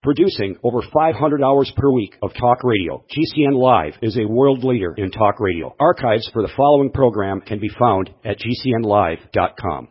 Producing over 500 hours per week of talk radio, GCN Live is a world leader in talk radio. Archives for the following program can be found at gcnlive.com.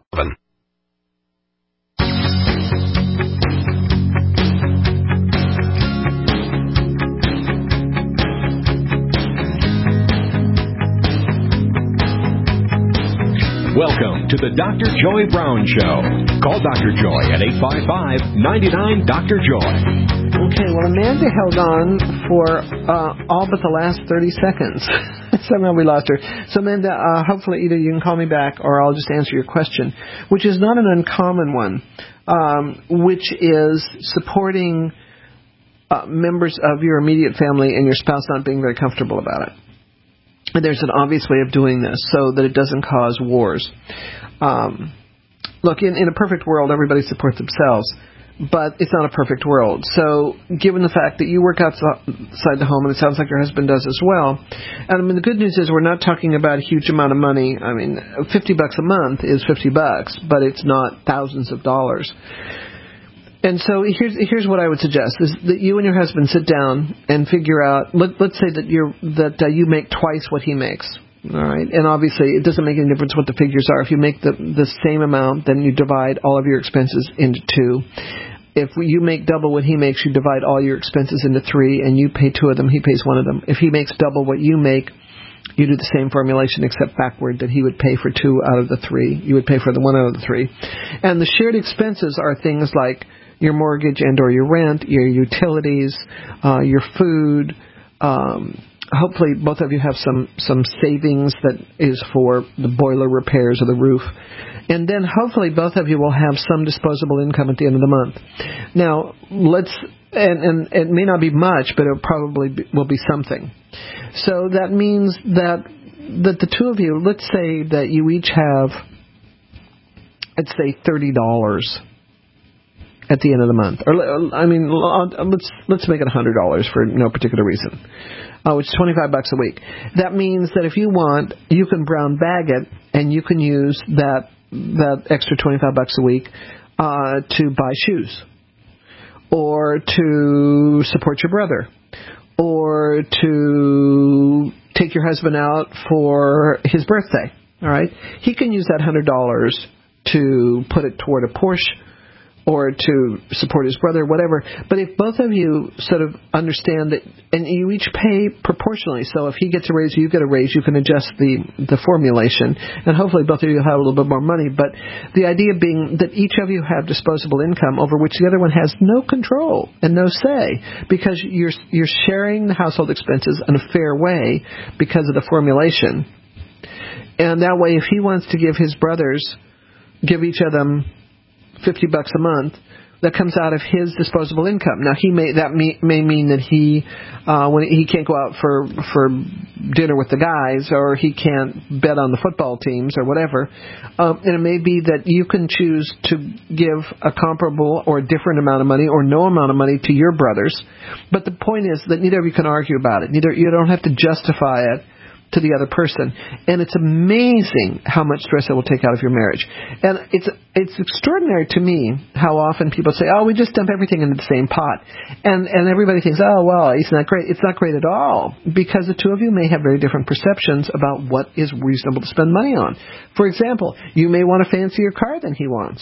Welcome to the Dr. Joy Brown Show. Call Dr. Joy at 855-99-DR-JOY. Okay, well, Amanda held on for all but the last 30 seconds. Somehow we lost her. So, Amanda, hopefully either you can call me back or I'll just answer your question, which is not an uncommon one, which is supporting members of your immediate family and your spouse not being very comfortable about it. And there's an obvious way of doing this so that it doesn't cause wars. Look, in a perfect world, everybody supports themselves, but it's not a perfect world. So given the fact that you work outside the home, and it sounds like your husband does as well, and I mean, the good news is we're not talking about a huge amount of money. I mean, $50 a month is $50, but it's not thousands of dollars. And so here's what I would suggest is that you and your husband sit down and figure out. Let's say that you make twice what he makes. All right, and obviously it doesn't make any difference what the figures are. If you make the same amount, then you divide all of your expenses into two. If you make double what he makes, you divide all your expenses into three, and you pay two of them, he pays one of them. If he makes double what you make, you do the same formulation except backward, that he would pay for two out of the three. You would pay for the one out of the three. And the shared expenses are things like your mortgage and or your rent, your utilities, your food. Hopefully both of you have some savings that is for the boiler repairs or the roof. And then hopefully both of you will have some disposable income at the end of the month. Now, and it may not be much, but it probably will be something. So that means that the two of you, let's say that you each have, let's say $30 at the end of the month. Or, I mean, let's make it $100 for no particular reason, which is $25 a week. That means that if you want, you can brown bag it, and you can use that extra $25 a week to buy shoes, or to support your brother, or to take your husband out for his birthday. All right, he can use that $100 to put it toward a Porsche, or to support his brother, whatever. But if both of you sort of understand that, and you each pay proportionally, so if he gets a raise, you get a raise, you can adjust the formulation, and hopefully both of you have a little bit more money. But the idea being that each of you have disposable income over which the other one has no control and no say, because you're sharing the household expenses in a fair way because of the formulation. And that way, if he wants to give his brothers, give each of them $50 a month, that comes out of his disposable income. Now, may mean that when he can't go out for dinner with the guys, or he can't bet on the football teams or whatever. And it may be that you can choose to give a comparable or a different amount of money or no amount of money to your brothers. But the point is that neither of you can argue about it. You don't have to justify it to the other person. And it's amazing how much stress it will take out of your marriage. And it's extraordinary to me how often people say, oh, we just dump everything into the same pot. And everybody thinks, oh, well, isn't that great? It's not great at all, because the two of you may have very different perceptions about what is reasonable to spend money on. For example, you may want a fancier car than he wants.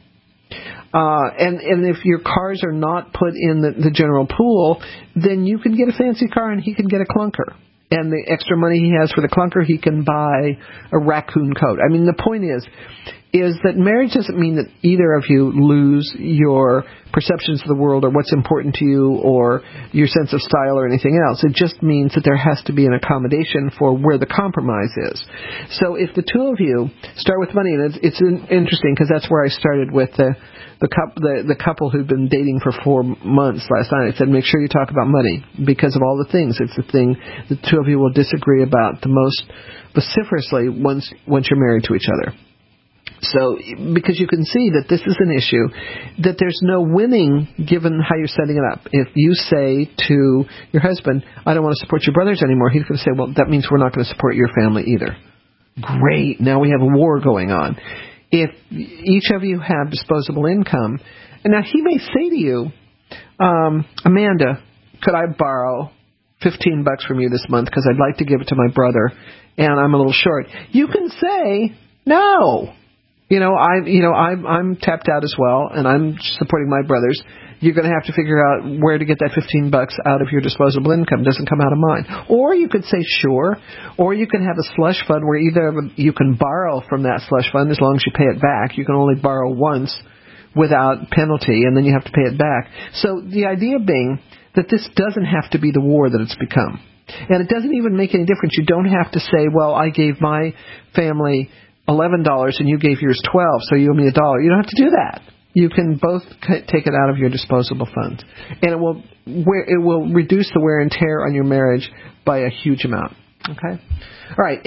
And if your cars are not put in the general pool, then you can get a fancy car and he can get a clunker. And the extra money he has for the clunker, he can buy a raccoon coat. I mean, the point is that marriage doesn't mean that either of you lose your perceptions of the world or what's important to you or your sense of style or anything else. It just means that there has to be an accommodation for where the compromise is. So if the two of you start with money, and it's interesting because that's where I started with the couple who'd been dating for 4 months last night. I said, make sure you talk about money because of all the things. It's the thing the two of you will disagree about the most vociferously once you're married to each other. So, because you can see that this is an issue, that there's no winning given how you're setting it up. If you say to your husband, I don't want to support your brothers anymore, he's going to say, well, that means we're not going to support your family either. Great, now we have a war going on. If each of you have disposable income, and now he may say to you, Amanda, could I borrow $15 from you this month because I'd like to give it to my brother and I'm a little short? You can say no. I'm tapped out as well, and I'm supporting my brothers. You're going to have to figure out where to get that $15 out of your disposable income. It doesn't come out of mine. Or you could say sure, or you can have a slush fund where either you can borrow from that slush fund as long as you pay it back. You can only borrow once without penalty, and then you have to pay it back. So the idea being that this doesn't have to be the war that it's become. And it doesn't even make any difference. You don't have to say, well, I gave my family $11 and you gave yours $12, so you owe me $1. You don't have to do that. You can both take it out of your disposable funds, and it will reduce the wear and tear on your marriage by a huge amount. Okay? All right,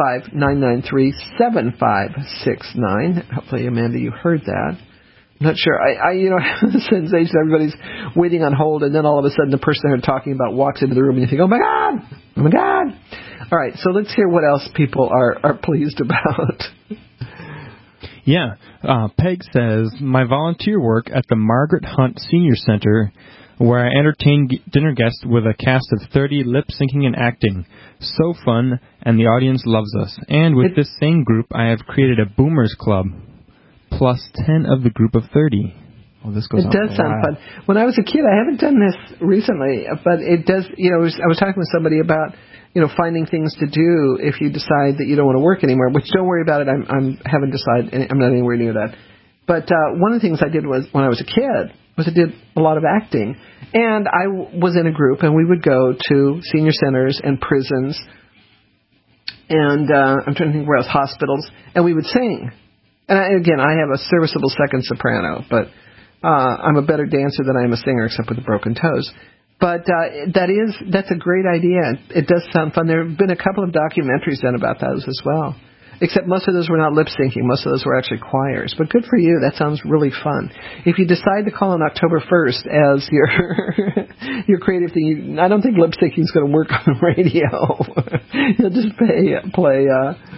855-993-7569. Hopefully, Amanda, you heard that. I'm not sure. I have the sensation everybody's waiting on hold, and then all of a sudden the person they're talking about walks into the room, and you think, oh, my God. All right, so let's hear what else people are pleased about. Yeah. Peg says, my volunteer work at the Margaret Hunt Senior Center, where I entertain dinner guests with a cast of 30 lip-syncing and acting. So fun, and the audience loves us. And with this same group, I have created a Boomers Club, plus 10 of the group of 30. Well, this goes on. It does sound fun. When I was a kid, I haven't done this recently, but it does, I was talking with somebody about, finding things to do if you decide that you don't want to work anymore, which don't worry about it. I haven't decided. I'm not anywhere near that. But one of the things I did was when I was a kid was I did a lot of acting. And I was in a group, and we would go to senior centers and prisons. And I'm trying to think where else, hospitals. And we would sing. And I have a serviceable second soprano, but I'm a better dancer than I am a singer, except with the broken toes. But that's a great idea. It does sound fun. There have been a couple of documentaries done about those as well. Except most of those were not lip syncing. Most of those were actually choirs. But good for you. That sounds really fun. If you decide to call on October 1st as your creative thing, I don't think lip syncing is going to work on the radio. You'll just play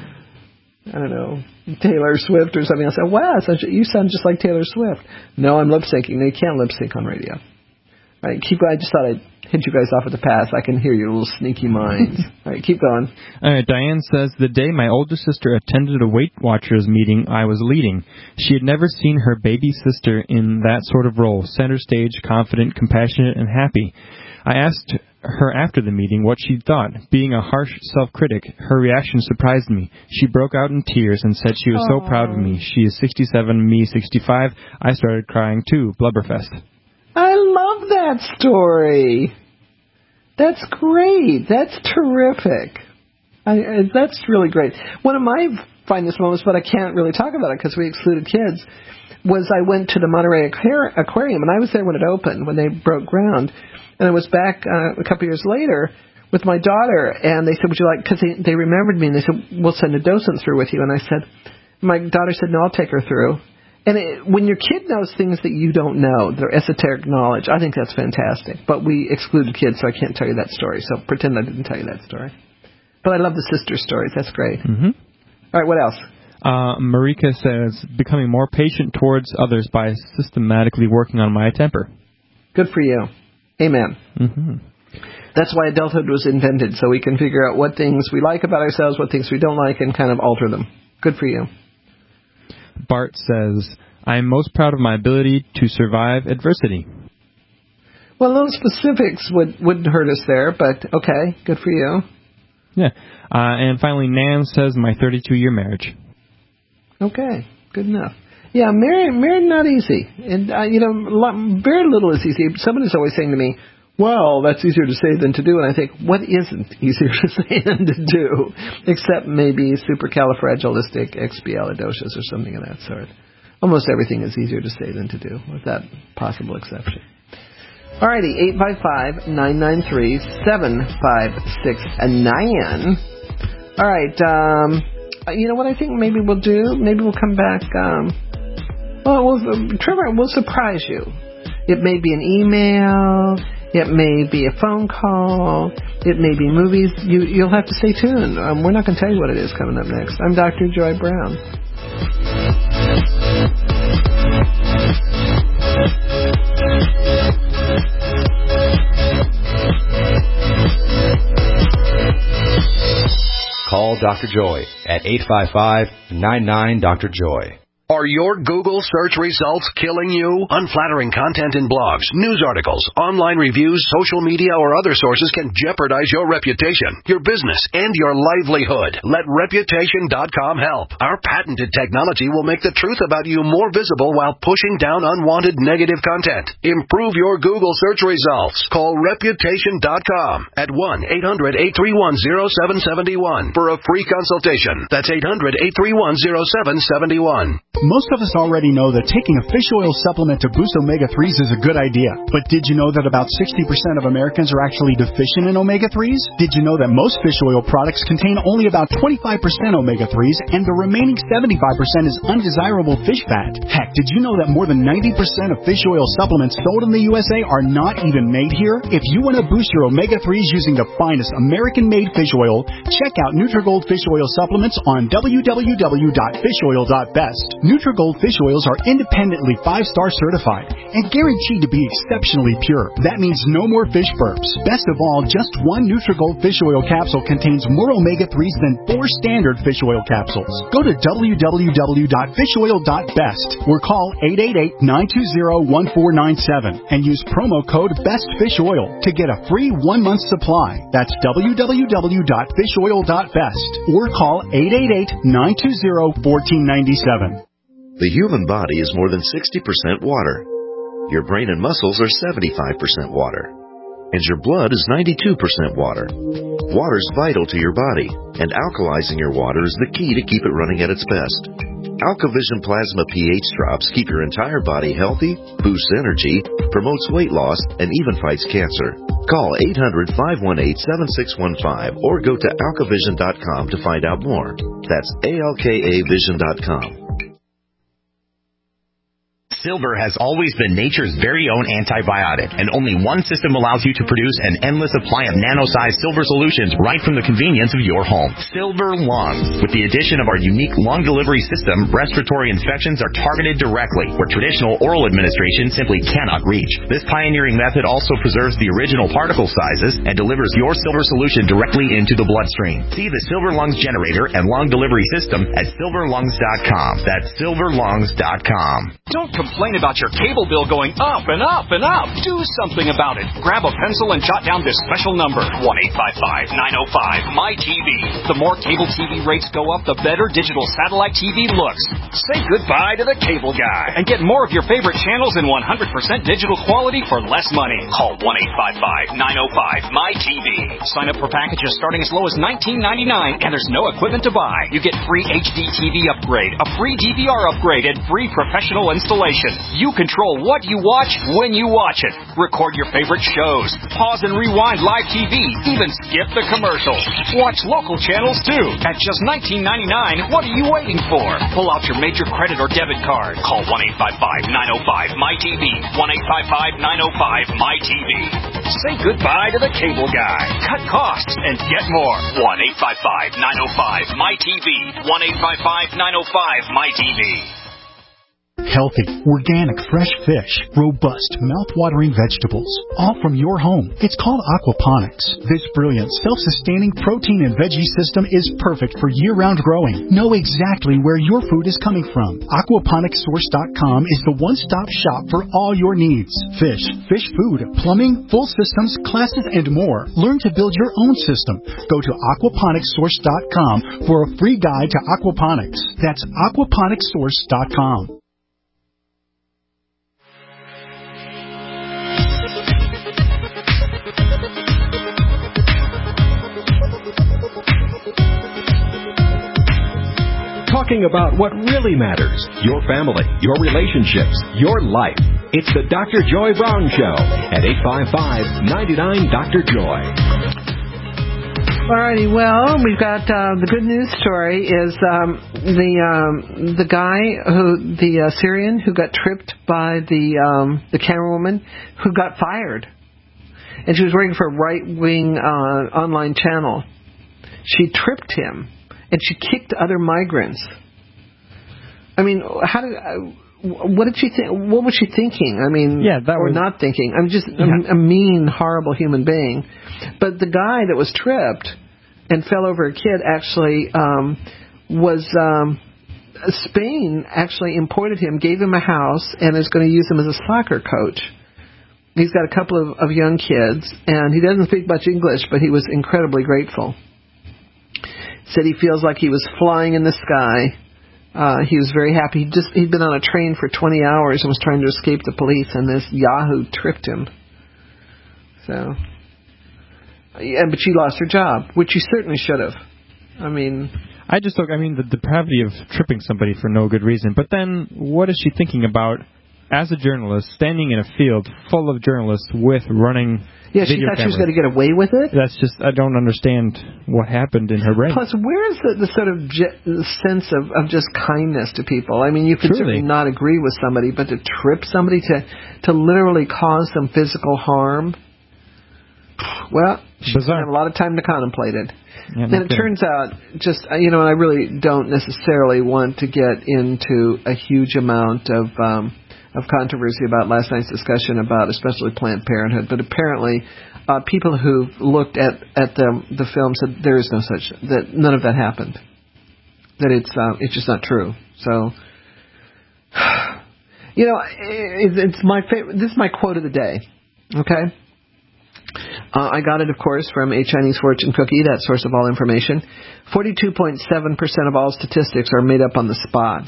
I don't know, Taylor Swift or something. I'll say, wow, you sound just like Taylor Swift. No, I'm lip syncing. No, you can't lip sync on radio. All right, I just thought I'd hit you guys off with the pass. I can hear your little sneaky minds. All right, keep going. All right, Diane says, the day my older sister attended a Weight Watchers meeting I was leading, she had never seen her baby sister in that sort of role, center stage, confident, compassionate, and happy. I asked her after the meeting what she thought. Being a harsh self-critic, her reaction surprised me. She broke out in tears and said she was so proud of me. She is 67, me 65. I started crying too. Blubberfest. I love that story. That's great. That's terrific. That's really great. One of my finest moments, but I can't really talk about it because we excluded kids, was I went to the Monterey Aquarium, and I was there when it opened, when they broke ground. And I was back a couple years later with my daughter, and they said, would you like, because they remembered me, and they said, we'll send a docent through with you. And I said, my daughter said, no, I'll take her through. And when your kid knows things that you don't know, their esoteric knowledge, I think that's fantastic. But we excluded kids, so I can't tell you that story. So pretend I didn't tell you that story. But I love the sister stories. That's great. Mm-hmm. All right, what else? Marika says, becoming more patient towards others by systematically working on my temper. Good for you. Amen. Mm-hmm. That's why adulthood was invented, so we can figure out what things we like about ourselves, what things we don't like, and kind of alter them. Good for you. Bart says, I am most proud of my ability to survive adversity. Well, those specifics wouldn't hurt us there, but okay, good for you. Yeah. And finally, Nan says, my 32-year marriage. Okay, good enough. Yeah, married not easy. And, very little is easy. Somebody's always saying to me, well, that's easier to say than to do. And I think, what isn't easier to say than to do? Except maybe supercalifragilisticexpialidocious or something of that sort. Almost everything is easier to say than to do, with that possible exception. Alrighty, 855-993-7569. Alright, you know what I think maybe we'll do? Maybe we'll come back, Trevor, we'll surprise you. It may be an email, it may be a phone call, it may be movies. You'll have to stay tuned. We're not going to tell you what it is coming up next. I'm Dr. Joy Brown. Dr. Joy at 855-99-DR-JOY. Are your Google search results killing you? Unflattering content in blogs, news articles, online reviews, social media, or other sources can jeopardize your reputation, your business, and your livelihood. Let Reputation.com help. Our patented technology will make the truth about you more visible while pushing down unwanted negative content. Improve your Google search results. Call Reputation.com at 1-800-831-0771 for a free consultation. That's 800-831-0771. Most of us already know that taking a fish oil supplement to boost omega-3s is a good idea. But did you know that about 60% of Americans are actually deficient in omega-3s? Did you know that most fish oil products contain only about 25% omega-3s and the remaining 75% is undesirable fish fat? Heck, did you know that more than 90% of fish oil supplements sold in the USA are not even made here? If you want to boost your omega-3s using the finest American-made fish oil, check out Nutrigold fish oil supplements on www.fishoil.best. Nutrigold fish oils are independently 5-star certified and guaranteed to be exceptionally pure. That means no more fish burps. Best of all, just one Nutrigold fish oil capsule contains more omega-3s than 4 standard fish oil capsules. Go to www.fishoil.best or call 888-920-1497 and use promo code BESTFISHOIL to get a free 1-month supply. That's www.fishoil.best or call 888-920-1497. The human body is more than 60% water. Your brain and muscles are 75% water. And your blood is 92% water. Water is vital to your body, and alkalizing your water is the key to keep it running at its best. AlkaVision Plasma pH drops keep your entire body healthy, boosts energy, promotes weight loss, and even fights cancer. Call 800-518-7615 or go to alkavision.com to find out more. That's ALKAvision.com. Silver has always been nature's very own antibiotic, and only one system allows you to produce an endless supply of nano-sized silver solutions right from the convenience of your home. Silver Lungs. With the addition of our unique lung delivery system, respiratory infections are targeted directly, where traditional oral administration simply cannot reach. This pioneering method also preserves the original particle sizes and delivers your silver solution directly into the bloodstream. See the Silver Lungs generator and lung delivery system at silverlungs.com. That's silverlungs.com. Don't complain about your cable bill going up and up and up. Do something about it. Grab a pencil and jot down this special number, 1-855-905-MY-TV. The more cable TV rates go up, the better digital satellite TV looks. Say goodbye to the cable guy and get more of your favorite channels in 100% digital quality for less money. Call 1-855-905-MY-TV. Sign up for packages starting as low as $19.99, and there's no equipment to buy. You get free HD TV upgrade, a free DVR upgrade, and free professional installation. You control what you watch when you watch it. Record your favorite shows. Pause and rewind live TV. Even skip the commercials. Watch local channels too. At just $19.99, what are you waiting for? Pull out your major credit or debit card. Call 1-855-905-MY-TV. 1-855-905-MY-TV. Say goodbye to the cable guy. Cut costs and get more. 1-855-905-MY-TV. 1-855-905-MY-TV. Healthy, organic, fresh fish, robust, mouth-watering vegetables, all from your home. It's called aquaponics. This brilliant, self-sustaining protein and veggie system is perfect for year-round growing. Know exactly where your food is coming from. Aquaponicssource.com is the one-stop shop for all your needs. Fish, fish food, plumbing, full systems, classes, and more. Learn to build your own system. Go to aquaponicssource.com for a free guide to aquaponics. That's aquaponicssource.com. Talking about what really matters, your family, your relationships, your life. It's the Dr. Joy Brown Show at 855-99-DR-JOY. Alrighty, well, we've got the good news story is the guy the Syrian who got tripped by the camerawoman who got fired, and she was working for a right-wing online channel. She tripped him, and she kicked other migrants. I mean, what did she think? What was she thinking? I mean, not thinking. I'm just a mean, horrible human being. But the guy that was tripped and fell over a kid actually Spain actually imported him, gave him a house, and is going to use him as a soccer coach. He's got a couple of young kids, and he doesn't speak much English, but he was incredibly grateful. Said he feels like he was flying in the sky. He was very happy. He'd been on a train for 20 hours and was trying to escape the police, and this Yahoo tripped him. So, yeah, but she lost her job, which she certainly should have. I mean, the depravity of tripping somebody for no good reason. But then, what is she thinking about as a journalist, standing in a field full of journalists with running Yeah, she thought she was going to get away with it? That's just, I don't understand what happened in her brain. Plus, where is the sort of sense of just kindness to people? I mean, you can certainly not agree with somebody, but to trip somebody, to literally cause some physical harm, well, she doesn't have a lot of time to contemplate it. Yeah, and it turns out, just, and I really don't necessarily want to get into a huge amount of controversy about last night's discussion about especially Planned Parenthood, but apparently people who've looked at the film said there is no such, that none of that happened, that it's just not true. So, it's my favorite. This is my quote of the day. Okay. I got it, of course, from a Chinese fortune cookie, that source of all information. 42.7% of all statistics are made up on the spot.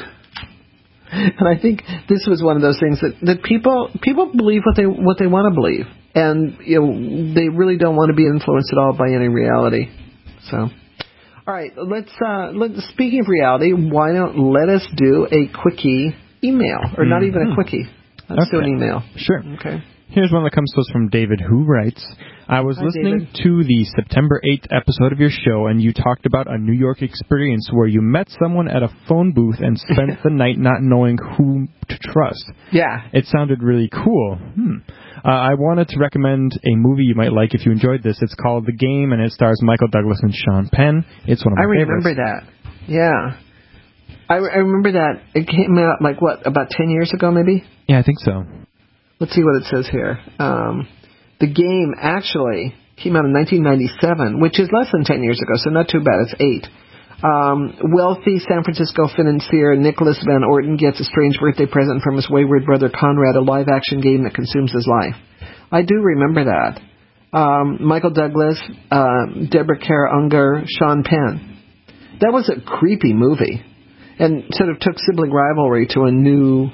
And I think this was one of those things that people believe what they want to believe, and they really don't want to be influenced at all by any reality. So, all right, let's speaking of reality, why don't let us do a quickie email, or not even a quickie. Let's do an email. Sure. Okay. Here's one that comes to us from David, who writes, I was listening to the September 8th episode of your show, and you talked about a New York experience where you met someone at a phone booth and spent the night not knowing who to trust. Yeah. It sounded really cool. I wanted to recommend a movie you might like if you enjoyed this. It's called The Game, and it stars Michael Douglas and Sean Penn. It's one of my favorites. I remember that. Yeah. I remember that. It came out, about 10 years ago, maybe? Yeah, I think so. Let's see what it says here. The Game actually came out in 1997, which is less than 10 years ago, so not too bad. It's 8. Wealthy San Francisco financier Nicholas Van Orton gets a strange birthday present from his wayward brother Conrad, a live-action game that consumes his life. I do remember that. Michael Douglas, Deborah Kara Unger, Sean Penn. That was a creepy movie, and sort of took sibling rivalry to a new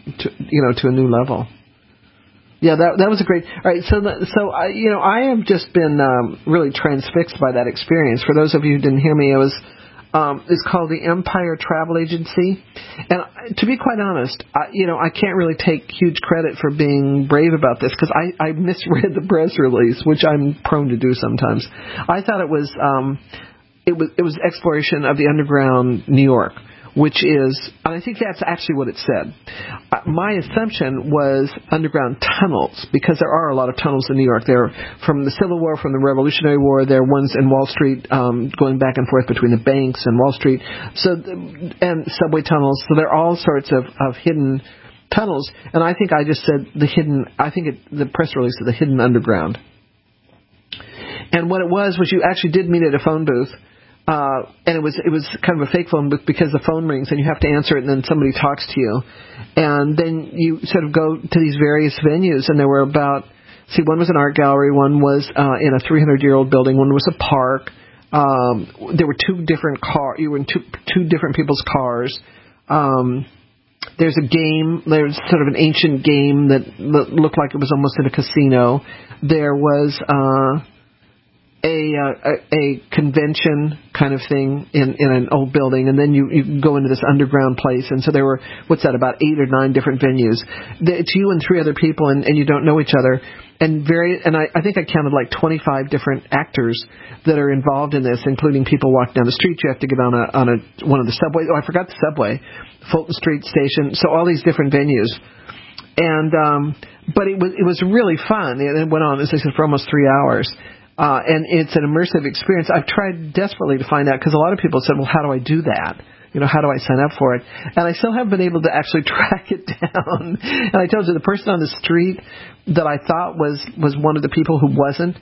level. Yeah, that was a great. All right, so I have just been really transfixed by that experience. For those of you who didn't hear me, it's called the Empire Travel Agency, and to be quite honest, I can't really take huge credit for being brave about this because I misread the press release, which I'm prone to do sometimes. I thought it was exploration of the underground New York, which is, and I think that's actually what it said. My assumption was underground tunnels, because there are a lot of tunnels in New York. They're from the Civil War, from the Revolutionary War. There are ones in Wall Street, going back and forth between the banks and Wall Street, and subway tunnels. So there are all sorts of hidden tunnels. And I think I just said the hidden. I think the press release said the hidden underground. And what it was you actually did meet at a phone booth. And it was kind of a fake phone booth because the phone rings and you have to answer it, and then somebody talks to you, and then you sort of go to these various venues, and there were one was an art gallery, one was in a 300-year-old building, one was a park. There were two different cars. You were in two different people's cars. There's a game. There's sort of an ancient game that looked like it was almost in a casino. There was a convention kind of thing in an old building, and then you go into this underground place, and so there were, about 8 or 9 different venues. It's you and 3 other people, and you don't know each other, and I think I counted 25 different actors that are involved in this, including people walking down the street. You have to get on one of the subways. Oh, I forgot the subway, Fulton Street Station. So all these different venues, and but it was really fun. It went on, as I said, for almost 3 hours. And it's an immersive experience. I've tried desperately to find out, because a lot of people said, well, how do I do that? How do I sign up for it? And I still haven't been able to actually track it down. And I told you, the person on the street that I thought was one of the people who wasn't,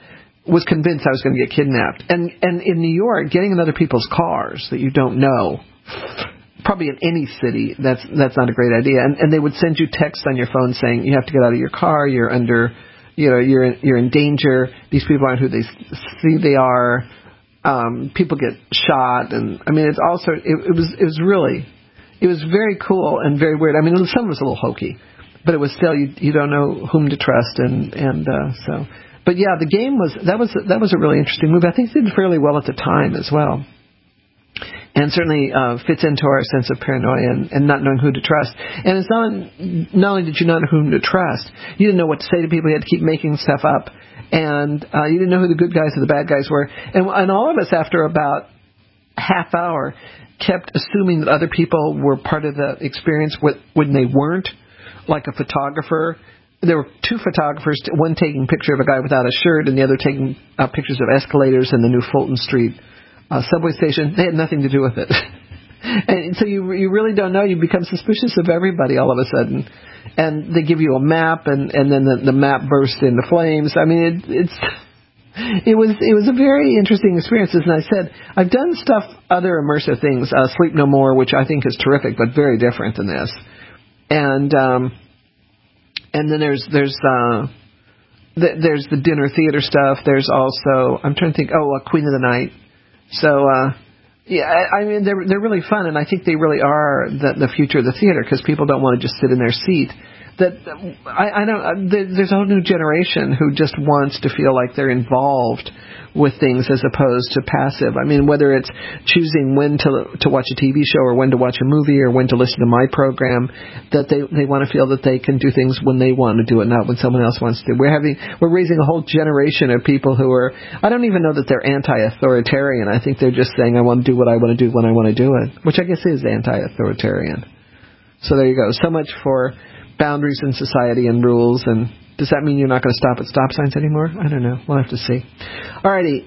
was convinced I was going to get kidnapped. And in New York, getting in other people's cars that you don't know, probably in any city, that's not a great idea. And they would send you texts on your phone saying you have to get out of your car. You're under, you're in danger. These people aren't who they see they are. People get shot, and I mean, it's also it was very cool and very weird. I mean, some of it was a little hokey, but it was still you don't know whom to trust, and so. But yeah, the game was a really interesting movie. I think it did fairly well at the time as well, and certainly fits into our sense of paranoia and not knowing who to trust. And it's not only did you not know whom to trust, you didn't know what to say to people. You had to keep making stuff up. And you didn't know who the good guys or the bad guys were. And all of us, after about half hour, kept assuming that other people were part of the experience when they weren't, like a photographer. There were two photographers, one taking a picture of a guy without a shirt and the other taking pictures of escalators in the new Fulton Street subway station. They had nothing to do with it. And so you really don't know. You become suspicious of everybody all of a sudden. And they give you a map, and then the map bursts into flames. I mean, it was a very interesting experience. And I said, I've done other immersive things, Sleep No More, which I think is terrific, but very different than this. And then there's the dinner theater stuff. There's also, I'm trying to think, Queen of the Night. So, yeah, I mean, they're really fun, and I think they really are the future of the theater, because people don't want to just sit in their seat. There's a whole new generation who just wants to feel like they're involved with things as opposed to passive. I mean, whether it's choosing when to watch a TV show or when to watch a movie or when to listen to my program, that they want to feel that they can do things when they want to do it, not when someone else wants to. We're raising a whole generation of people who are, I don't even know that they're anti-authoritarian. I think they're just saying, I want to do what I want to do when I want to do it, which I guess is anti-authoritarian. So there you go. So much for boundaries in society and rules. And does that mean you're not going to stop at stop signs anymore? I don't know. We'll have to see. Alrighty,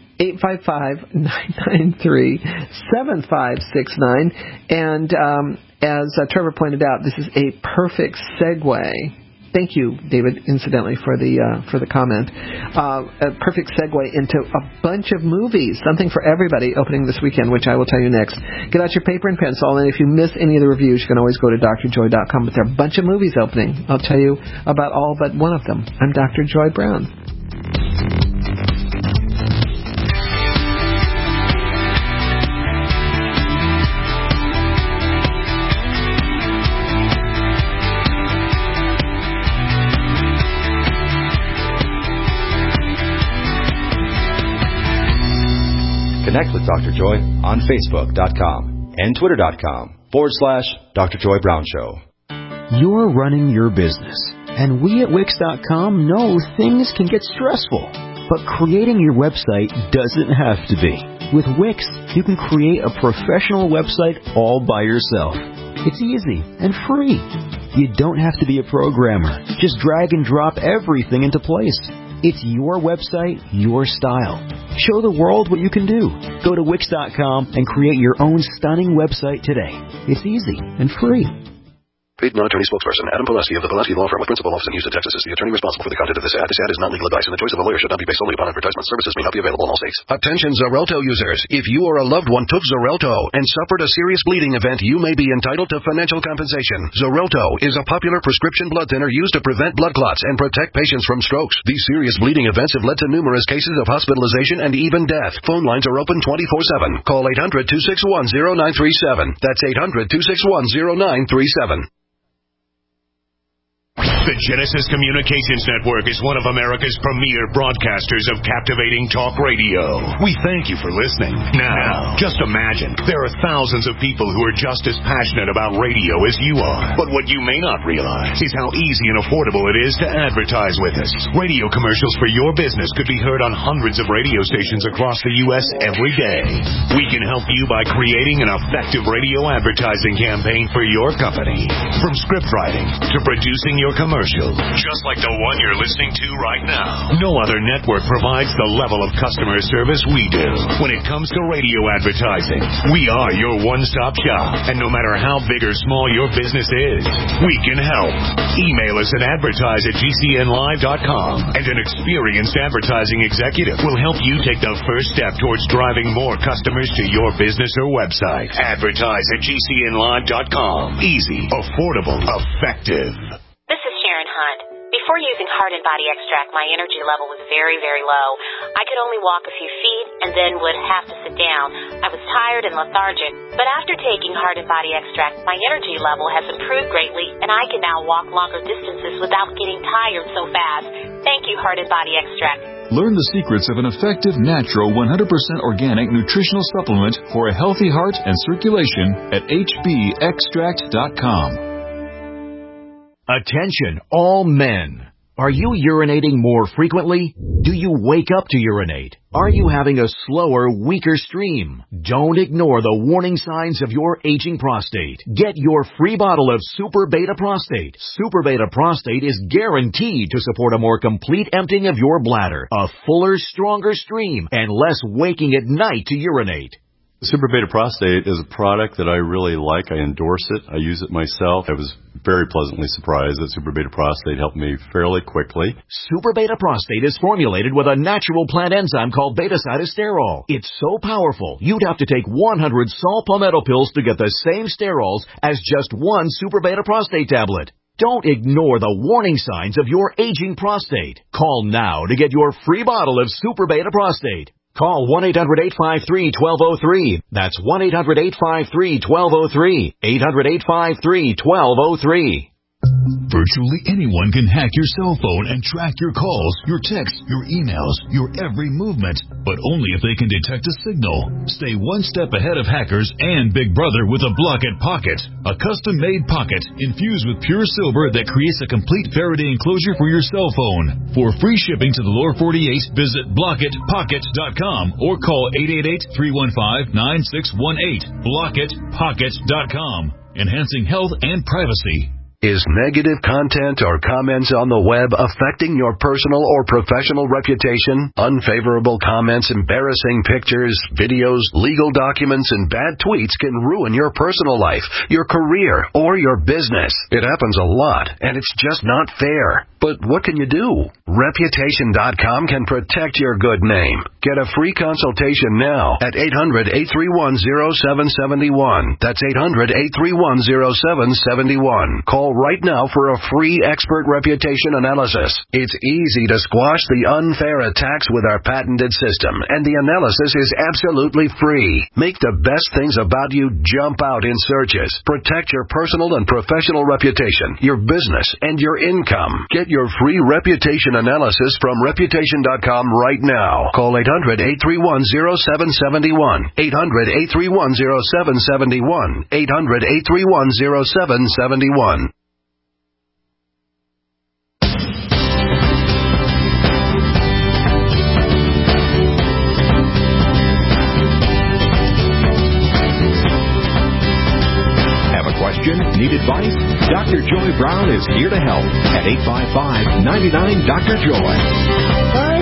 855-993-7569. And as Trevor pointed out, this is a perfect segue. Thank you, David, incidentally, for the comment. A perfect segue into a bunch of movies, something for everybody, opening this weekend, which I will tell you next. Get out your paper and pencil, and if you miss any of the reviews, you can always go to drjoy.com. But there are a bunch of movies opening. I'll tell you about all but one of them. I'm Dr. Joy Brown. Connect with Dr. Joy on Facebook.com and Twitter.com/Dr. Joy Brown Show. You're running your business, and we at Wix.com know things can get stressful, but creating your website doesn't have to be. With Wix, you can create a professional website all by yourself. It's easy and free. You don't have to be a programmer. Just drag and drop everything into place. It's your website, your style. Show the world what you can do. Go to Wix.com and create your own stunning website today. It's easy and free. Paid non-attorney spokesperson Adam Pileski of the Pileski Law Firm with principal office in Houston, Texas is the attorney responsible for the content of this ad. This ad is not legal advice, and the choice of a lawyer should not be based solely upon advertisement. Services may not be available in all states. Attention Xarelto users. If you or a loved one took Xarelto and suffered a serious bleeding event, you may be entitled to financial compensation. Xarelto is a popular prescription blood thinner used to prevent blood clots and protect patients from strokes. These serious bleeding events have led to numerous cases of hospitalization and even death. Phone lines are open 24/7. Call 800-261-0937. That's 800-261-0937. The Genesis Communications Network is one of America's premier broadcasters of captivating talk radio. We thank you for listening. Now, just imagine, there are thousands of people who are just as passionate about radio as you are. But what you may not realize is how easy and affordable it is to advertise with us. Radio commercials for your business could be heard on hundreds of radio stations across the U.S. every day. We can help you by creating an effective radio advertising campaign for your company. From script writing to producing your commercial, commercial, just like the one you're listening to right now. No other network provides the level of customer service we do. When it comes to radio advertising, we are your one-stop shop. And no matter how big or small your business is, we can help. Email us at advertise@gcnlive.com, and an experienced advertising executive will help you take the first step towards driving more customers to your business or website. Advertise@gcnlive.com. Easy, affordable, effective. This is Sharon Hunt. Before using Heart and Body Extract, my energy level was very, very low. I could only walk a few feet and then would have to sit down. I was tired and lethargic. But after taking Heart and Body Extract, my energy level has improved greatly, and I can now walk longer distances without getting tired so fast. Thank you, Heart and Body Extract. Learn the secrets of an effective, natural, 100% organic nutritional supplement for a healthy heart and circulation at hbextract.com. Attention, all men. Are you urinating more frequently? Do you wake up to urinate? Are you having a slower, weaker stream? Don't ignore the warning signs of your aging prostate. Get your free bottle of Super Beta Prostate. Super Beta Prostate is guaranteed to support a more complete emptying of your bladder, a fuller, stronger stream, and less waking at night to urinate. Super Beta Prostate is a product that I really like. I endorse it. I use it myself. I was very pleasantly surprised that Super Beta Prostate helped me fairly quickly. Super Beta Prostate is formulated with a natural plant enzyme called beta-cytosterol. It's so powerful, you'd have to take 100 saw palmetto pills to get the same sterols as just one Super Beta Prostate tablet. Don't ignore the warning signs of your aging prostate. Call now to get your free bottle of Super Beta Prostate. Call 1-800-853-1203. That's 1-800-853-1203. 800-853-1203. Virtually anyone can hack your cell phone and track your calls, your texts, your emails, your every movement, but only if they can detect a signal. Stay one step ahead of hackers and Big Brother with a Blockit Pocket, a custom-made pocket infused with pure silver that creates a complete Faraday enclosure for your cell phone. For free shipping to the lower 48, visit blockitpocket.com or call 888-315-9618. blockitpocket.com, enhancing health and privacy. Is negative content or comments on the web affecting your personal or professional reputation? Unfavorable comments, embarrassing pictures, videos, legal documents, and bad tweets can ruin your personal life, your career, or your business. It happens a lot, and it's just not fair. But what can you do? Reputation.com can protect your good name. Get a free consultation now at 800-831-0771. That's 800-831-0771. Call right now for a free expert reputation analysis. It's easy to squash the unfair attacks with our patented system, and the analysis is absolutely free. Make the best things about you jump out in searches. Protect your personal and professional reputation, your business, and your income. Get your free reputation analysis from Reputation.com right now. Call 800-831-0771. 800-831-0771. 800-831-0771. Need advice? Dr. Joy Brown is here to help at 855-99-DR-JOY. Hi,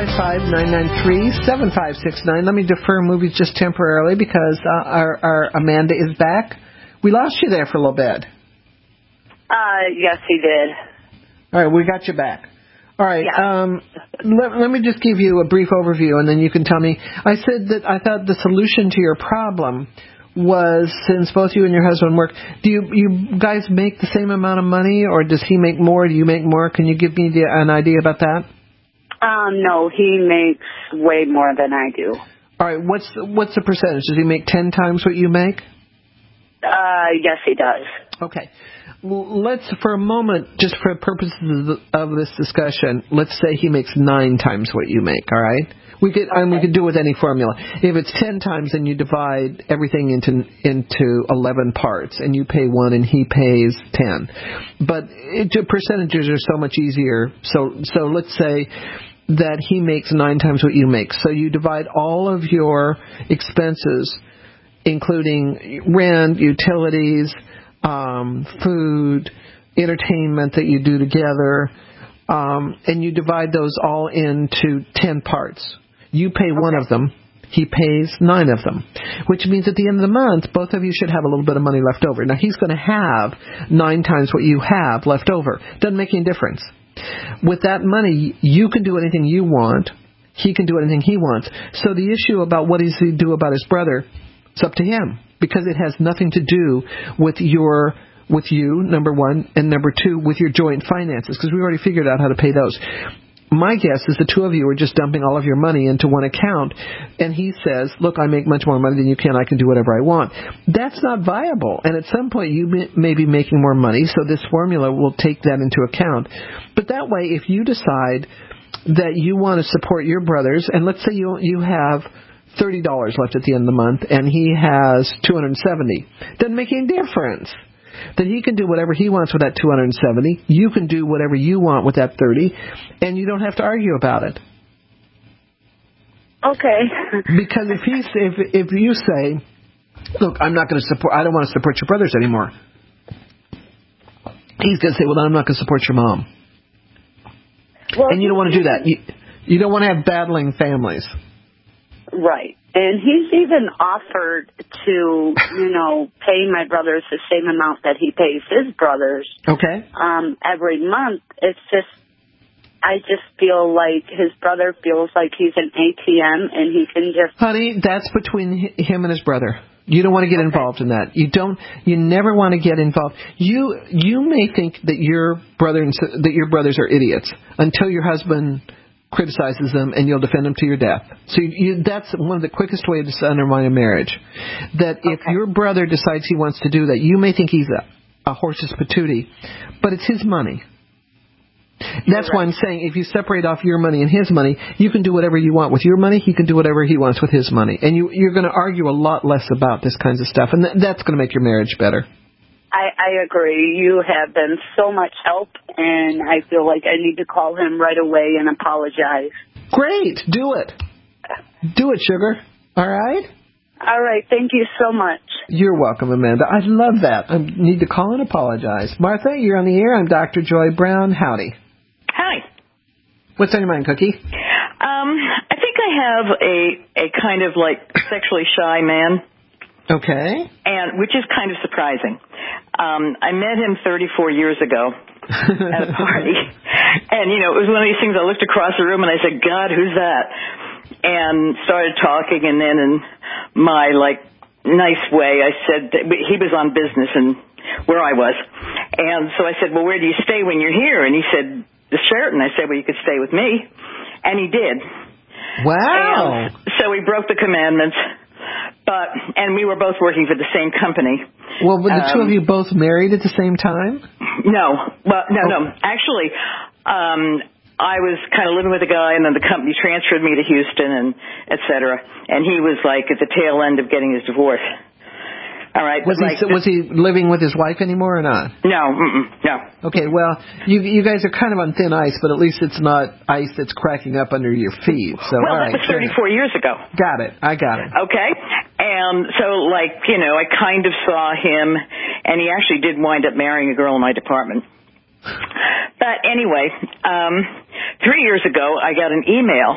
855-993-7569. Let me defer movies just temporarily because our Amanda is back. We lost you there for a little bit. Yes, he did. All right, we got you back. All right, yeah. Let me just give you a brief overview, and then you can tell me. I said that I thought the solution to your problem was, since both you and your husband work, do you guys make the same amount of money, or does he make more? Do you make more? Can you give me an idea about that? No, he makes way more than I do. All right, what's the percentage? Does he make 10 times what you make? Yes, he does. Okay. Let's, for a moment, just for purposes of this discussion, let's say he makes 9 times what you make, all right? We could do it with any formula. If it's 10 times, then you divide everything into 11 parts, and you pay 1 and he pays 10. But percentages are so much easier. So let's say that he makes 9 times what you make. So you divide all of your expenses, including rent, utilities, food, entertainment that you do together, and you divide those all into 10 parts. You pay one of them. He pays 9 of them, which means at the end of the month, both of you should have a little bit of money left over. Now, he's going to have 9 times what you have left over. Doesn't make any difference. With that money, you can do anything you want. He can do anything he wants. So the issue about what does he do about his brother, it's up to him, because it has nothing to do with you, number one, and number two, with your joint finances, because we already figured out how to pay those. My guess is the two of you are just dumping all of your money into one account, and he says, look, I make much more money than you can. I can do whatever I want. That's not viable, and at some point you may be making more money, so this formula will take that into account. But that way, if you decide that you want to support your brothers, and let's say you have $30 left at the end of the month, and he has $270, doesn't make any difference. Then he can do whatever he wants with that $270. You can do whatever you want with that $30, and you don't have to argue about it. Okay. Because if you say, look, I don't want to support your brothers anymore, he's going to say, well, then I'm not going to support your mom. Well, and you don't want to do that. You don't want to have battling families. Right. And he's even offered to, pay my brothers the same amount that he pays his brothers. Okay. Every month. It's just, I just feel like his brother feels like he's an ATM and he can just... Honey, that's between him and his brother. You don't want to get involved in that. You never want to get involved. You may think that your brothers are idiots until your husband criticizes them, and you'll defend them to your death. So that's one of the quickest ways to undermine a marriage. That if your brother decides he wants to do that, you may think he's a horse's patootie, but it's his money. That's why I'm saying if you separate off your money and his money, you can do whatever you want with your money, he can do whatever he wants with his money. And you're going to argue a lot less about this kinds of stuff, and that's going to make your marriage better. I agree. You have been so much help, and I feel like I need to call him right away and apologize. Great. Do it. Do it, sugar. All right? All right. Thank you so much. You're welcome, Amanda. I love that. I need to call and apologize. Martha, you're on the air. I'm Dr. Joy Brown. Howdy. Hi. What's on your mind, Cookie? I think I have a kind of like sexually shy man. Okay. And which is kind of surprising. I met him 34 years ago at a party. And, it was one of these things I looked across the room and I said, God, who's that? And started talking, and then in my, nice way, I said, he was on business and where I was. And so I said, well, where do you stay when you're here? And he said, the Sheraton. I said, well, you could stay with me. And he did. Wow. And so we broke the commandments. And we were both working for the same company. Well, were the two of you both married at the same time? No. Well, no. Actually, I was kind of living with a guy, and then the company transferred me to Houston, and et cetera. And he was at the tail end of getting his divorce. All right. Was he living with his wife anymore or not? No. No. Okay, well, you guys are kind of on thin ice, but at least it's not ice that's cracking up under your feet. So, well, all right, that was 34 years ago. Got it. I got it. Okay. And so, I kind of saw him, and he actually did wind up marrying a girl in my department. But anyway, 3 years ago, I got an email,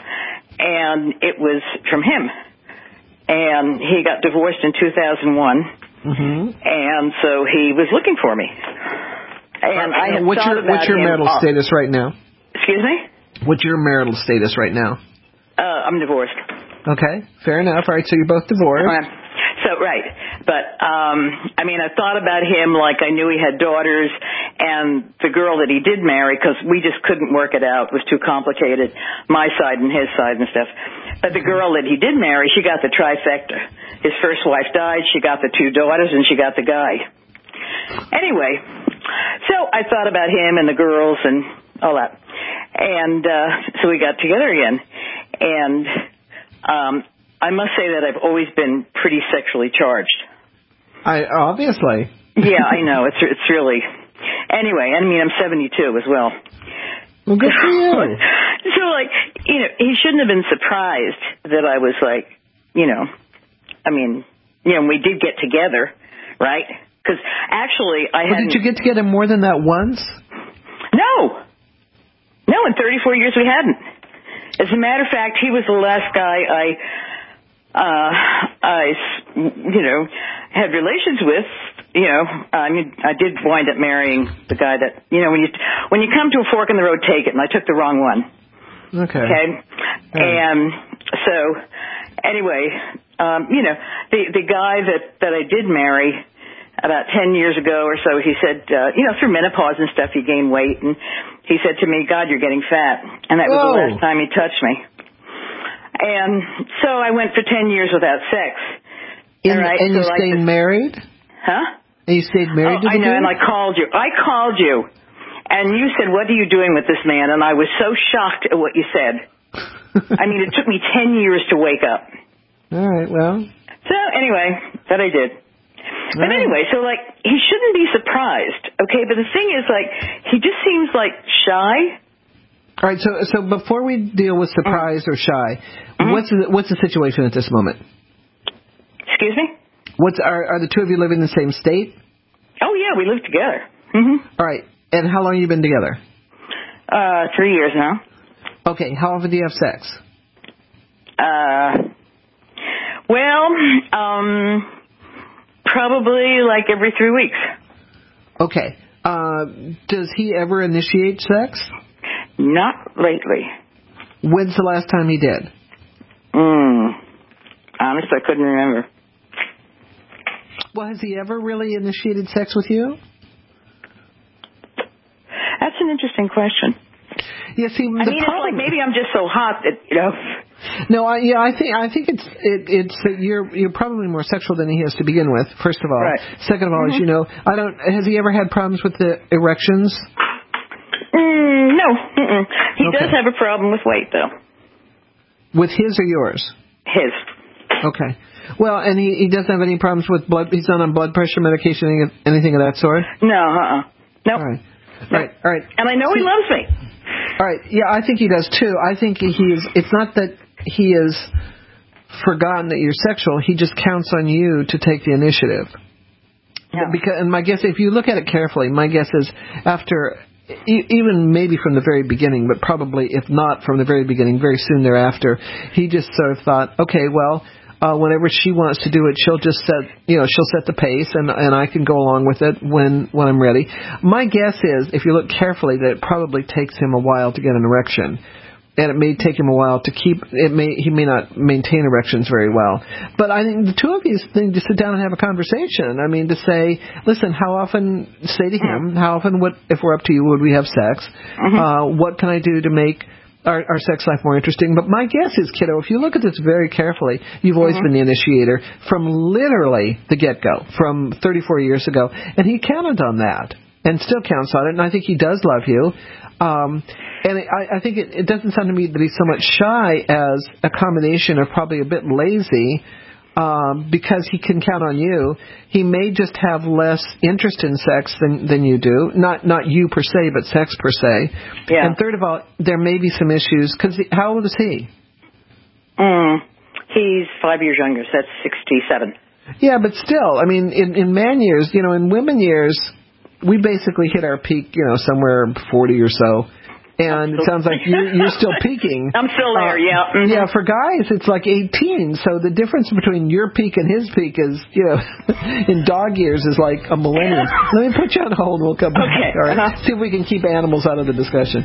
and it was from him. And he got divorced in 2001, and so he was looking for me. And I had what's your marital status right now? Excuse me? What's your marital status right now? I'm divorced. Okay, fair enough. All right, so you're both divorced. So, right. But, I thought about him like I knew he had daughters, and the girl that he did marry, because we just couldn't work it out. It was too complicated, my side and his side and stuff. But the girl that he did marry, she got the trifecta. His first wife died, she got the 2 daughters, and she got the guy. Anyway, so I thought about him and the girls and all that. And so we got together again. And I must say that I've always been pretty sexually charged. Obviously. Yeah, I know. It's really... Anyway, I'm 72 as well. Well, good for you. So, he shouldn't have been surprised that I was we did get together, right? Because actually, I hadn't... Did you get together more than that once? No. No, in 34 years we hadn't. As a matter of fact, he was the last guy I had relations with. I mean, I did wind up marrying the guy that, when you come to a fork in the road, take it, and I took the wrong one. Okay. And so, anyway, the guy that I did marry about 10 years ago or so, he said, through menopause and stuff, you gain weight, and he said to me, God, you're getting fat. And that was the last time he touched me. And so I went for 10 years without sex. And you stayed married? Huh? And you stayed married to the I know, and I called you. And you said, what are you doing with this man? And I was so shocked at what you said. I mean, it took me 10 years to wake up. All right, well. So, anyway, that I did. But anyway, so, he shouldn't be surprised, okay? But the thing is, he just seems, shy. All right, so before we deal with surprised or shy, what's the situation at this moment? Excuse me? Are the two of you living in the same state? Oh, yeah, we live together. Mm-hmm. All right, and how long have you been together? 3 years now. Okay, how often do you have sex? Probably every 3 weeks. Okay. Does he ever initiate sex? Not lately. When's the last time he did? Honestly, I couldn't remember. Well, has he ever really initiated sex with you? That's an interesting question. Yeah, see, it's maybe I'm just so hot that, No, I think it's you're probably more sexual than he is to begin with. First of all, right. Second of all, has he ever had problems with the erections? No, he does have a problem with weight though. With his or yours? His. Okay. Well, and he doesn't have any problems with blood. He's not on blood pressure medication, anything of that sort. No, Nope. All right. And I know he loves me. All right. Yeah, I think he does too. I think it's not that he has forgotten that you're sexual. He just counts on you to take the initiative. Yeah. And my guess, if you look at it carefully, my guess is after, even maybe from the very beginning, but probably if not from the very beginning, very soon thereafter, he just sort of thought, okay, well, whenever she wants to do it, she'll just she'll set the pace, and I can go along with it when I'm ready. My guess is, if you look carefully, that it probably takes him a while to get an erection, and it may take him a while to keep. He may not maintain erections very well. But I think the two of you need to sit down and have a conversation. I mean, to say, listen, how often? Say to him, how often? If we're up to you, would we have sex? What can I do to make our sex life more interesting? But my guess is, kiddo, if you look at this very carefully, you've always been the initiator from literally the get-go, from 34 years ago, and he counted on that and still counts on it, and I think he does love you. And I think it doesn't sound to me that he's so much shy as a combination of probably a bit lazy, because he can count on you. He may just have less interest in sex than you do. Not you per se, but sex per se. Yeah. And third of all, there may be some issues, because how old is he? He's 5 years younger, so that's 67. Yeah, but still, I mean, in man years, in women years, we basically hit our peak, somewhere 40 or so. And it sounds like you're still peaking. I'm still there, yeah. Yeah, for guys, it's like 18. So the difference between your peak and his peak is, in dog years is like a millennium. Let me put you on hold. We'll come back. Okay. All right. See if we can keep animals out of the discussion.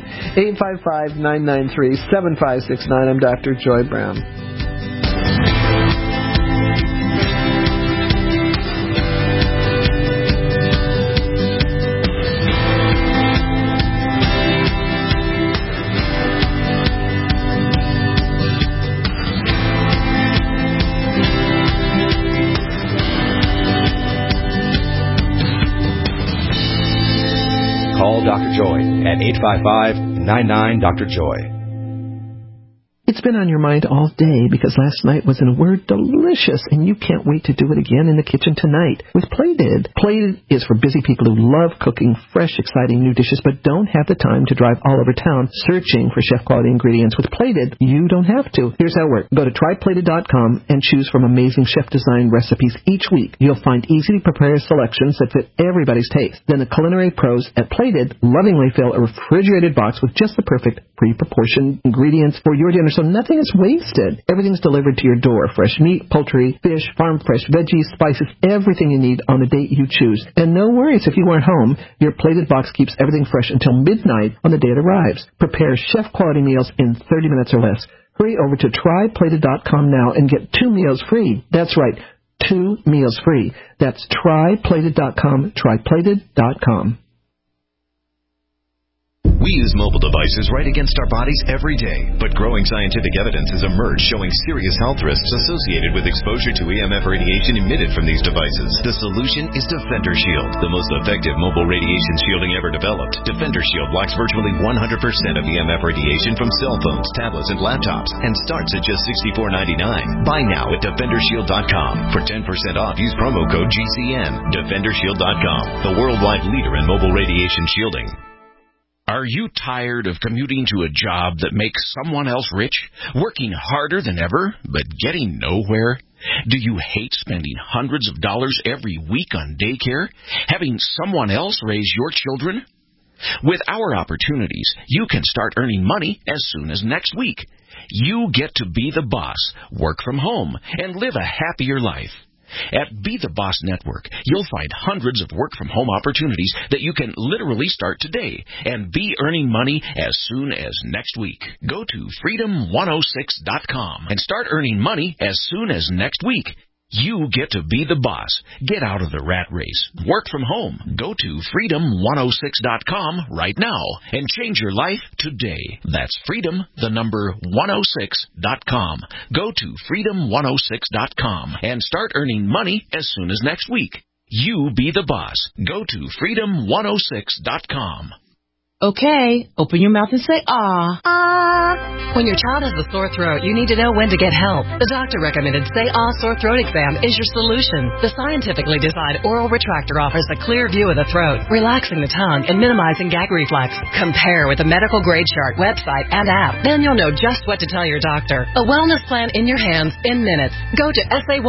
855-993-7569. I'm Dr. Joy Brown. Call Dr. Joy at 855-99-DR-JOY. It's been on your mind all day because last night was, in a word, delicious, and you can't wait to do it again in the kitchen tonight with Plated. Plated is for busy people who love cooking fresh, exciting new dishes but don't have the time to drive all over town searching for chef-quality ingredients. With Plated, you don't have to. Here's how it works. Go to tryplated.com and choose from amazing chef-designed recipes each week. You'll find easy-to-prepare selections that fit everybody's taste. Then the culinary pros at Plated lovingly fill a refrigerated box with just the perfect pre-proportioned ingredients for your dinner, so nothing is wasted. Everything's delivered to your door. Fresh meat, poultry, fish, farm-fresh veggies, spices, everything you need on the date you choose. And no worries if you aren't home. Your Plated box keeps everything fresh until midnight on the day it arrives. Prepare chef-quality meals in 30 minutes or less. Hurry over to tryplated.com now and get 2 meals free. That's right, 2 meals free. That's tryplated.com, tryplated.com. We use mobile devices right against our bodies every day, but growing scientific evidence has emerged showing serious health risks associated with exposure to EMF radiation emitted from these devices. The solution is Defender Shield, the most effective mobile radiation shielding ever developed. Defender Shield blocks virtually 100% of EMF radiation from cell phones, tablets, and laptops, and starts at just $64.99. Buy now at DefenderShield.com. For 10% off, use promo code GCN. DefenderShield.com, the worldwide leader in mobile radiation shielding. Are you tired of commuting to a job that makes someone else rich, working harder than ever, but getting nowhere? Do you hate spending hundreds of dollars every week on daycare, having someone else raise your children? With our opportunities, you can start earning money as soon as next week. You get to be the boss, work from home, and live a happier life. At Be the Boss Network, you'll find hundreds of work-from-home opportunities that you can literally start today and be earning money as soon as next week. Go to freedom106.com and start earning money as soon as next week. You get to be the boss. Get out of the rat race. Work from home. Go to freedom106.com right now and change your life today. That's freedom106.com. Go to freedom106.com and start earning money as soon as next week. You be the boss. Go to freedom106.com. Okay, open your mouth and say, ah. Ah. When your child has a sore throat, you need to know when to get help. The doctor recommended Say Ah Sore Throat Exam is your solution. The scientifically designed oral retractor offers a clear view of the throat, relaxing the tongue and minimizing gag reflex. Compare with the medical grade chart, website, and app. Then you'll know just what to tell your doctor. A wellness plan in your hands in minutes. Go to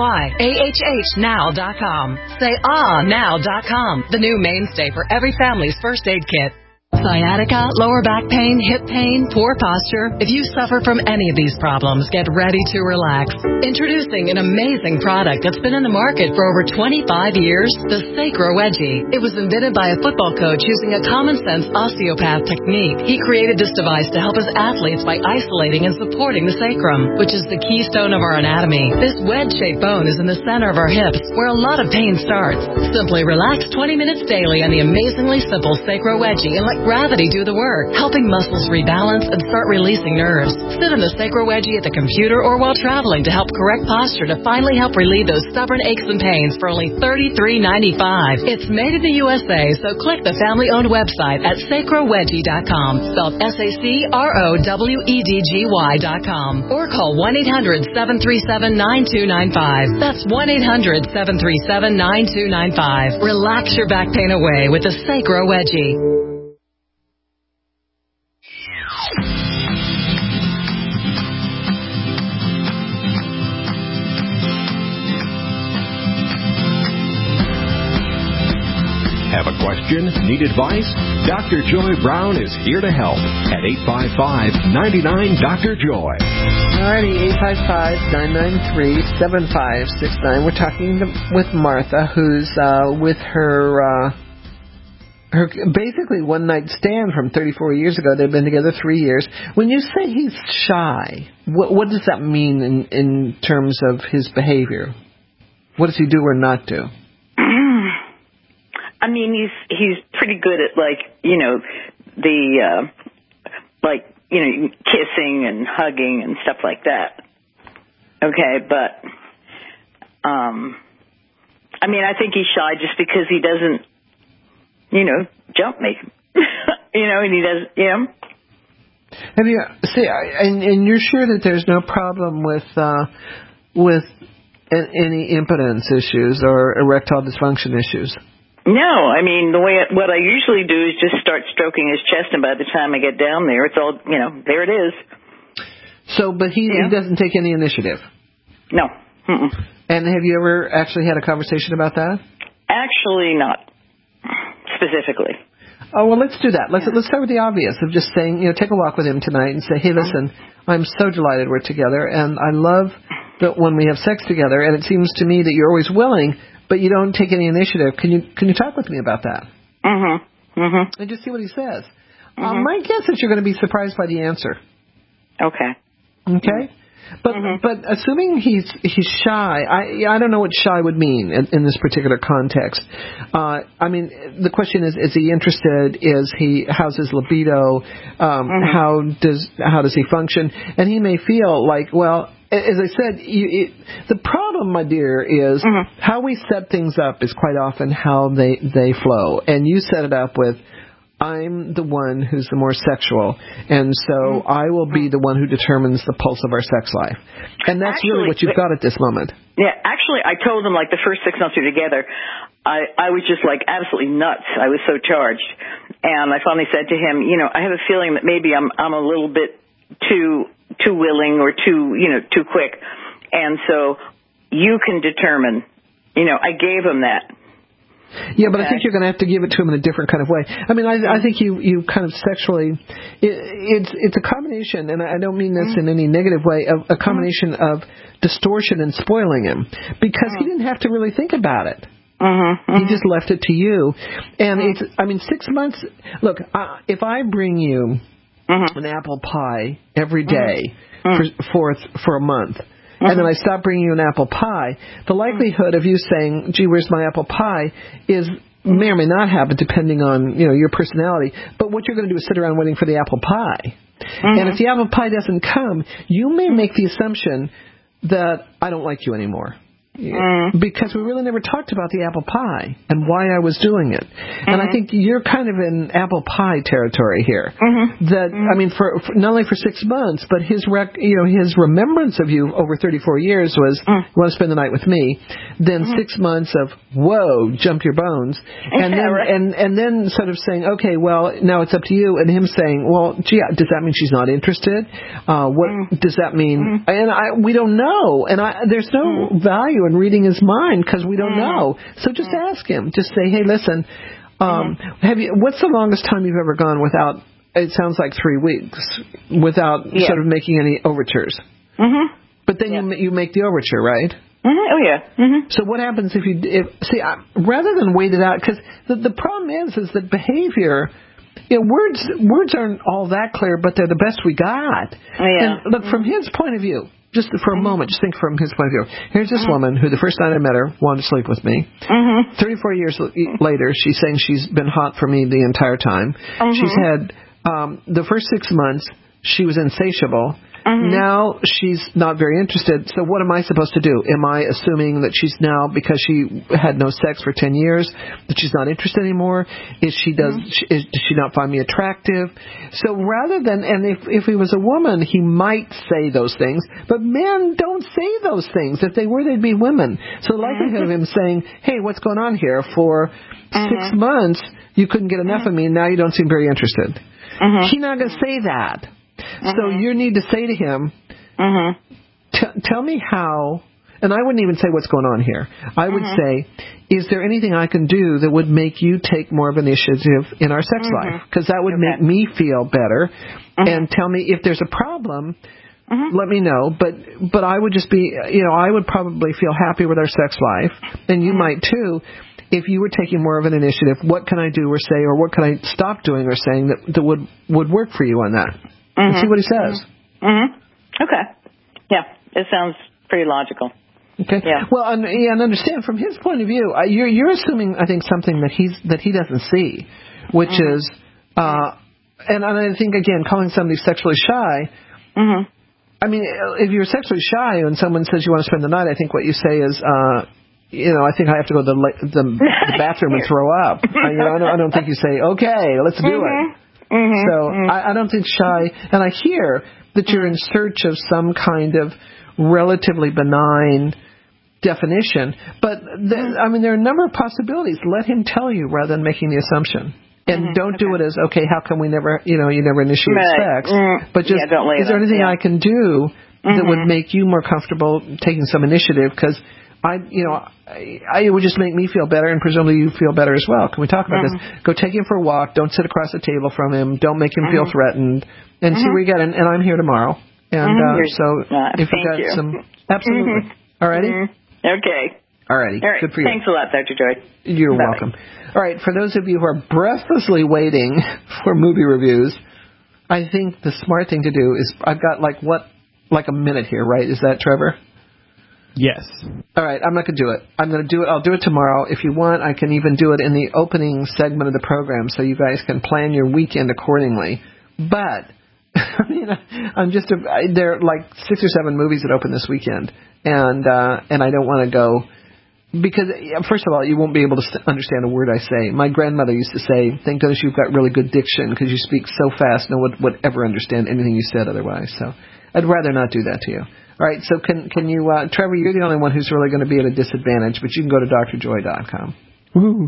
SayAHHnow.com. SayAhNow.com, the new mainstay for every family's first aid kit. Sciatica, lower back pain, hip pain, poor posture. If you suffer from any of these problems, get ready to relax. Introducing an amazing product that's been in the market for over 25 years, the Sacro Wedgie. It was invented by a football coach using a common-sense osteopath technique. He created this device to help his athletes by isolating and supporting the sacrum, which is the keystone of our anatomy. This wedge-shaped bone is in the center of our hips, where a lot of pain starts. Simply relax 20 minutes daily on the amazingly simple Sacro Wedgie and let gravity do the work, helping muscles rebalance and start releasing nerves. Sit in the Sacro Wedgie at the computer or while traveling to help correct posture to finally help relieve those stubborn aches and pains for only $33.95. It's made in the USA, so click the family-owned website at sacrowedgie.com, spelled SACROWEDGY.com, or call 1-800-737-9295. That's 1-800-737-9295. Relax your back pain away with the Sacro Wedgie. Have a question? Need advice? Dr. Joy Brown is here to help at 855-99-DR-JOY. Alrighty, 855-993-7569. We're talking with Martha, who's with her basically one-night stand from 34 years ago. They've been together 3 years. When you say he's shy, what does that mean in terms of his behavior? What does he do or not do? I mean, he's pretty good at, kissing and hugging and stuff like that. Okay, but, I think he's shy just because he doesn't, jump me. And he does, Have you and you're sure that there's no problem with any impotence issues or erectile dysfunction issues? No, I mean, what I usually do is just start stroking his chest, and by the time I get down there, it's all, there it is. So, but he doesn't take any initiative? No. Mm-mm. And have you ever actually had a conversation about that? Actually, not specifically. Oh, well, let's do that. Let's start with the obvious of just saying, take a walk with him tonight and say, hey, listen, I'm so delighted we're together, and I love that when we have sex together, and it seems to me that you're always willing, but you don't take any initiative. Can you talk with me about that? Mm-hmm. Mm-hmm. And just see what he says. My guess is you're going to be surprised by the answer. Okay. Okay? But assuming he's shy, I don't know what shy would mean in this particular context. I mean, the question is he interested? How's his libido? How does he function? And he may feel like, well, as I said, the problem, my dear, is how we set things up is quite often how they flow. And you set it up with, I'm the one who's the more sexual, and so I will be the one who determines the pulse of our sex life. And that's really what you've got at this moment. Yeah, actually, I told him, like, the first 6 months we were together, I was just, like, absolutely nuts. I was so charged. And I finally said to him, I have a feeling that maybe I'm a little bit too willing or too quick. And so you can determine, I gave him that. Yeah, but I think you're going to have to give it to him in a different kind of way. I mean, I think you kind of sexually, it's a combination, and I don't mean this in any negative way, of a combination of distortion and spoiling him, because he didn't have to really think about it. He just left it to you. And 6 months, look, if I bring you an apple pie every day for a month, and then I stop bringing you an apple pie, the likelihood of you saying, gee, where's my apple pie, may or may not happen depending on, your personality. But what you're going to do is sit around waiting for the apple pie. And if the apple pie doesn't come, you may make the assumption that I don't like you anymore. Because we really never talked about the apple pie and why I was doing it. And I think you're kind of in apple pie territory here. That I mean, for not only for 6 months, but his remembrance of you over 34 years was, you want to spend the night with me. Then 6 months of, whoa, jump your bones. And then and then sort of saying, okay, well, now it's up to you. And him saying, well, gee, does that mean she's not interested? What does that mean? And we don't know. And there's no value in reading his mind because we don't know. So just ask him. Just say, hey, listen, what's the longest time you've ever gone without, it sounds like 3 weeks, without sort of making any overtures? But then you make the overture, right? Oh, yeah. So what happens rather than wait it out, because the problem is that behavior, words aren't all that clear, but they're the best we got. And look, from his point of view, just for a moment, just think from his point of view. Here's this woman who the first night I met her wanted to sleep with me. 34 years later, she's saying she's been hot for me the entire time. She's had, the first 6 months, she was insatiable. Now she's not very interested. So what am I supposed to do? Am I assuming that she's now, because she had no sex for 10 years, that she's not interested anymore? Does she not find me attractive? So rather than, and if he was a woman, he might say those things, but men don't say those things. If they were, they'd be women. So the likelihood of him saying, hey, what's going on here? For 6 months, you couldn't get enough of me, and now you don't seem very interested. He's not going to say that. So you need to say to him, tell me how, and I wouldn't even say what's going on here. I would say, is there anything I can do that would make you take more of initiative in our sex life? Because that would make me feel better. And tell me if there's a problem, let me know. But I would just be, I would probably feel happy with our sex life, and you might too. If you were taking more of an initiative, what can I do or say, or what can I stop doing or saying that would work for you on that? And see what he says. Okay. Yeah, it sounds pretty logical. Okay. Yeah. Well, and understand from his point of view, you're assuming, I think, something that he doesn't see, which is, and I think again, calling somebody sexually shy. I mean, if you're sexually shy and someone says you want to spend the night, I think what you say is, I think I have to go to the bathroom and throw up. I don't think you say, okay, let's do it. So I don't think shy, and I hear that you're in search of some kind of relatively benign definition, but there are a number of possibilities. Let him tell you rather than making the assumption. And don't do it as, okay, how come we never, you never initiate sex, but just, is there anything I can do that would make you more comfortable taking some initiative? Because it would just make me feel better, and presumably you feel better as well. Can we talk about this? Go take him for a walk. Don't sit across the table from him. Don't make him feel threatened. And see where you get. And I'm here tomorrow. And so if you got some, absolutely. All righty. Okay. All righty. All right. Good for you. Thanks a lot, Dr. Joy. You're welcome. All right. For those of you who are breathlessly waiting for movie reviews, I think the smart thing to do is, I've got like a minute here, right? Is that Trevor? Yes. All right, I'm not going to do it. I'll do it tomorrow. If you want, I can even do it in the opening segment of the program so you guys can plan your weekend accordingly. But, there are like 6 or 7 movies that open this weekend, and I don't want to go, because, first of all, you won't be able to understand a word I say. My grandmother used to say, thank goodness you've got really good diction, because you speak so fast no one would ever understand anything you said otherwise. So I'd rather not do that to you. All right, so can you, Trevor, you're the only one who's really going to be at a disadvantage, but you can go to drjoy.com. Woo.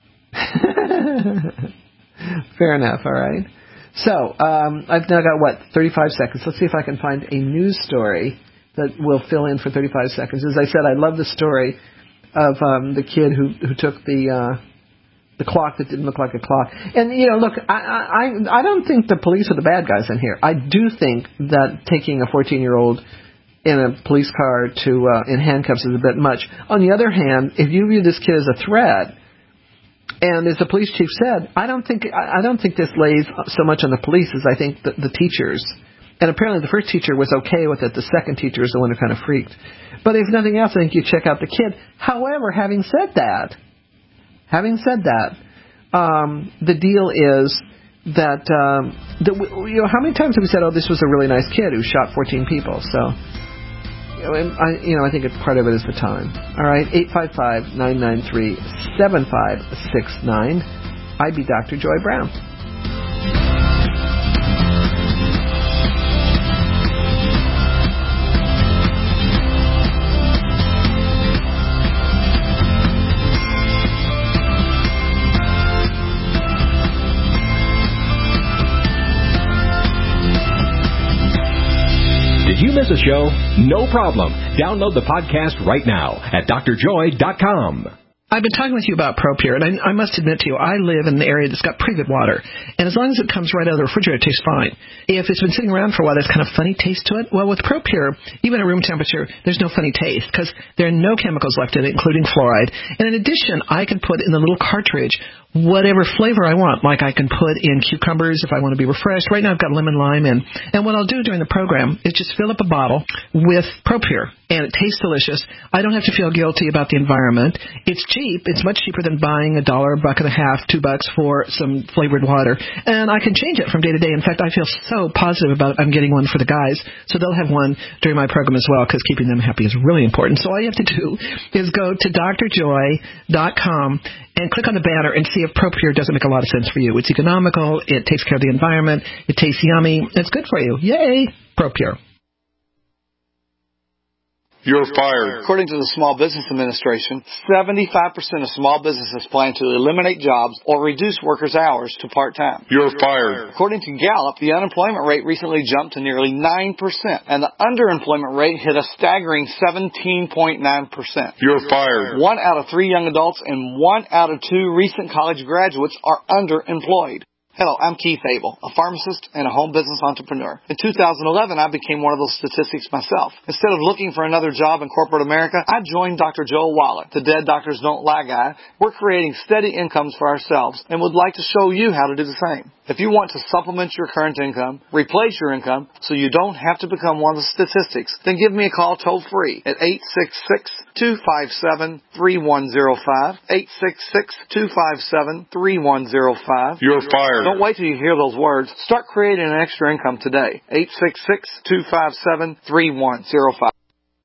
Fair enough, all right. So, I've now got, 35 seconds. Let's see if I can find a news story that will fill in for 35 seconds. As I said, I love the story of the kid who took the clock that didn't look like a clock. And, look, I don't think the police are the bad guys in here. I do think that taking a 14-year-old in a police car in handcuffs is a bit much. On the other hand, if you view this kid as a threat, and as the police chief said, I don't think this lays so much on the police as I think the teachers. And apparently the first teacher was okay with it. The second teacher is the one who kind of freaked. But if nothing else, I think you check out the kid. However, having said that, the deal is that how many times have we said, oh, this was a really nice kid who shot 14 people? So, I think part of it is the time. All right, 855-993-7569. I'd be Dr. Joy Brown. Did you miss a show? No problem. Download the podcast right now at drjoy.com. I've been talking with you about ProPure, and I must admit to you, I live in an area that's got pretty good water. And as long as it comes right out of the refrigerator, it tastes fine. If it's been sitting around for a while, there's kind of funny taste to it. Well, with ProPure, even at room temperature, there's no funny taste because there are no chemicals left in it, including fluoride. And in addition, I can put in the little cartridge whatever flavor I want. Like I can put in cucumbers if I want to be refreshed. Right now I've got lemon lime in. And what I'll do during the program is just fill up a bottle with ProPure. And it tastes delicious. I don't have to feel guilty about the environment. It's cheap. It's much cheaper than buying $1, $1.50, $2 for some flavored water. And I can change it from day to day. In fact, I feel so positive about it. I'm getting one for the guys. So they'll have one during my program as well because keeping them happy is really important. So all you have to do is go to drjoy.com and click on the banner and see if ProPure doesn't make a lot of sense for you. It's economical. It takes care of the environment. It tastes yummy. It's good for you. Yay, ProPure. You're fired. According to the Small Business Administration, 75% of small businesses plan to eliminate jobs or reduce workers' hours to part-time. You're fired. According to Gallup, the unemployment rate recently jumped to nearly 9%, and the underemployment rate hit a staggering 17.9%. You're fired. 1 out of 3 young adults and 1 out of 2 recent college graduates are underemployed. Hello, I'm Keith Abel, a pharmacist and a home business entrepreneur. In 2011, I became one of those statistics myself. Instead of looking for another job in corporate America, I joined Dr. Joel Wallach, the Dead Doctors Don't Lie guy. We're creating steady incomes for ourselves and would like to show you how to do the same. If you want to supplement your current income, replace your income, so you don't have to become one of the statistics, then give me a call toll-free at 866-257-3105, 866-257-3105. You're fired. Don't wait till you hear those words. Start creating an extra income today. 866-257-3105.